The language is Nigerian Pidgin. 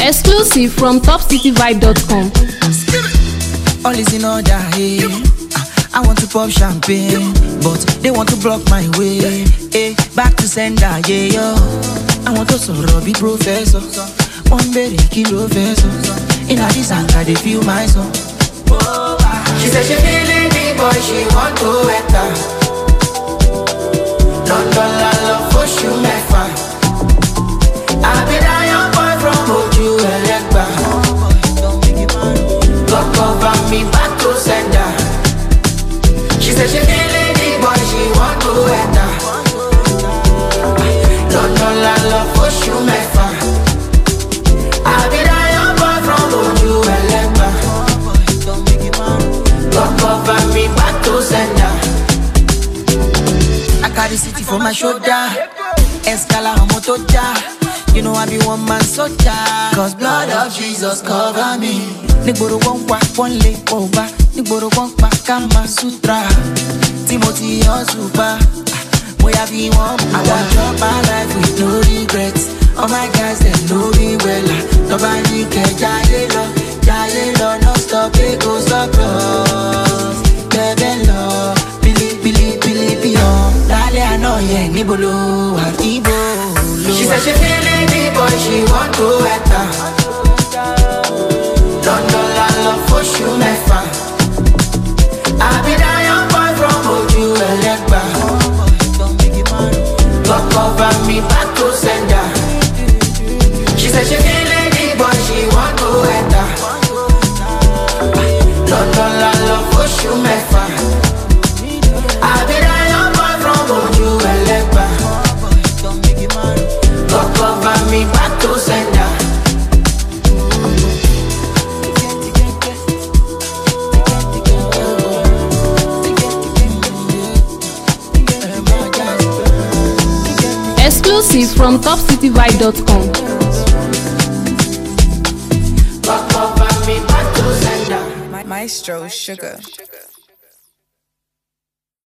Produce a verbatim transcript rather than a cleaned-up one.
Exclusive from top city vibe dot com. All is in order, hey. I want to pop champagne, but they want to block my way. Hey, back to sender, yeah, yo. I want to solo be professor. One very kilo vessel. In a this anchor, they feel my song. She said she feeling me, boy, she want to enter. London, la love for you, my fine. I be that young boy from Oju Elegba. God cover me back to sender. She said she feeling me, boy, she want to enter. London, la love for you, my fine. I be that young boy from Oju Elegba. God cover me back to sender. I carry city for my shoulder. Escala on motoja. You know I be one man soldier. Cause blood of Jesus cover me. Nigboro won't walk one leg over. Nigboro won't pack Kama Sutra. Timothy on super. We have been one. I want to drop my life with no regrets. All my guys they know me well. Nobody can jaye lo, jaye lo, no stop it go so close. Bebe lo, bili bili bili bili. Dale I know ye nibolo, akibo. She said she feeling me, boy, she want to enter. London, la love for you, my fan. I be that young boy from Oju Elegba. God cover me back to sender. She said she feeling me, boy, she want to enter. London, la love for you, my fan. I be that young boy from Oju Elegba. God cover me back to sender. Exclusive from top city vibe dot com. God cover me back to sender. Maestro Sugar.